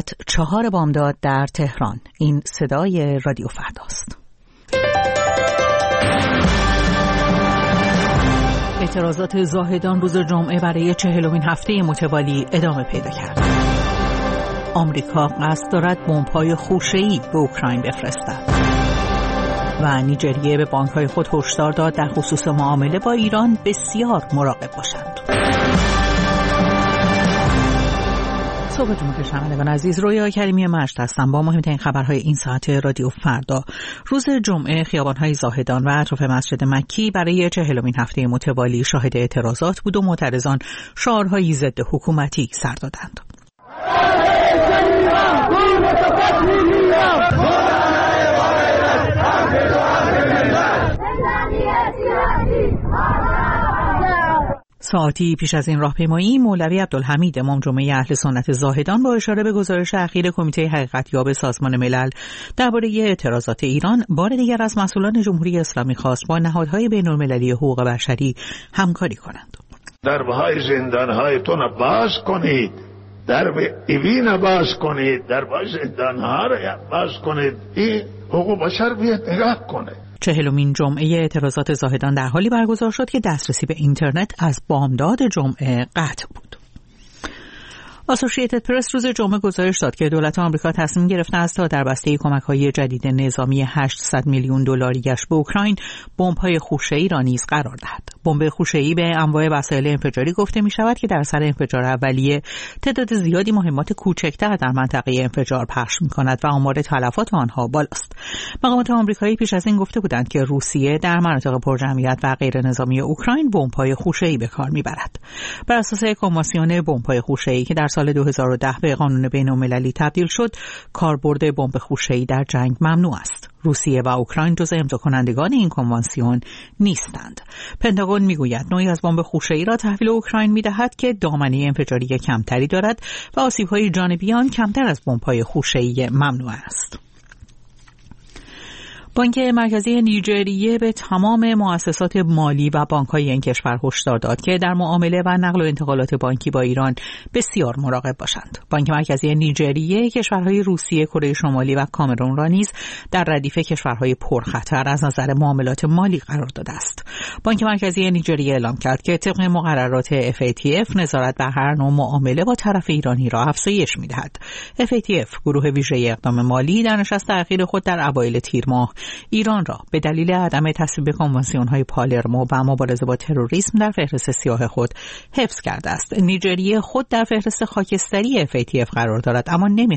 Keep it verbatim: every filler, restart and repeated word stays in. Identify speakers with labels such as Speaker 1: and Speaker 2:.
Speaker 1: ساعت چهار بامداد در تهران. این صدای رادیو فرداست. اعتراضات زاهدان روز جمعه برای چهلمین هفته متوالی ادامه پیدا کرد. آمریکا قصد دارد بمب‌های خوشه‌ای به اوکراین بفرستد و نیجریه به بانک‌های خود هشدار داد در خصوص معامله با ایران بسیار مراقب باشند. صبحتون بخیر شنوندگان عزیز، رویا کریمی مجد هستم با مهمترین خبرهای این ساعت رادیو فردا. روز جمعه خیابان‌های زاهدان و اطراف مسجد مکی برای چهلمین هفته متوالی شاهد اعتراضات بود و معترضان شعارهایی ضد حکومتی سر دادند. ساعتی پیش از این راهپیمایی مولوی عبدالحمید امام جمعه اهل سنت زاهدان با اشاره به گزارش اخیر کمیته حقیقتیاب سازمان ملل درباره اعتراضات ایران بار دیگر از مسئولان جمهوری اسلامی خواست با نهادهای بین‌المللی حقوق بشری همکاری کنند.
Speaker 2: درهای زندانهایتون را باز کنید، درب ایوین باز کنید، درهای زندانها را باز کنید، این حقوق بشر بیاد نگاه کنه.
Speaker 1: چهلمین جمعه اعتراضات زاهدان در حالی برگزار شد که دسترسی به اینترنت از بامداد جمعه قطع بود. آسوشییتد پرس روز جمعه گزارش داد که دولت آمریکا تصمیم گرفته است تا در بسته کمک‌های جدید نظامی هشتصد میلیون دلاریش به اوکراین بمب‌های خوشه‌ای را نیز قرار دهد. بمب خوشه‌ای به انواع وسایل انفجاری گفته می‌شود که در سر انفجار اولیه تعداد زیادی مهمات کوچکتر در منطقه انفجار پخش می‌کند و آمار تلفات آنها بالاست. مقامات آمریکایی پیش از این گفته بودند که روسیه در مناطق پرجمعیت و غیر نظامی اوکراین بمب‌های خوشه‌ای به کار می‌برد. بر اساس کنوانسیون بمب‌های خوشه‌ای که در سال دو هزار و ده به قانون بین‌المللی تبدیل شد، کاربرد بمب خوشه‌ای در جنگ ممنوع است. روسیه و اوکراین جزو امضا کنندگان این کنوانسیون نیستند. پنتاگون میگوید نوعی از بمب خوشه‌ای را تحویل اوکراین می‌دهد که دامنه انفجاری کمتری دارد و آسیب‌های جانبی آن کمتر از بمب‌های خوشه‌ای ممنوع است. بانک مرکزی نیجریه به تمام مؤسسات مالی و بانک‌های این کشور هشدار داد که در معامله و نقل و انتقالات بانکی با ایران بسیار مراقب باشند. بانک مرکزی نیجریه کشورهای روسیه، کره شمالی و کامرون را نیز در ردیف کشورهای پرخطر از نظر معاملات مالی قرار داده است. بانک مرکزی نیجریه اعلام کرد که طبق مقررات اف ای تی اف نظارت بر هر نوع معامله با طرف ایرانی را افزایش می‌دهد. اف ای تی اف گروه ویژه اقدام مالی در نشست اخیر خود در اوایل تیر ماه ایران را به دلیل عدم تصویب کنوانسیون‌های پالرمو و مبارزه با تروریسم در فهرست سیاه خود حفظ کرده است. نیجریه خود در فهرست خاکستری اف ای تی اف قرار دارد، اما نمی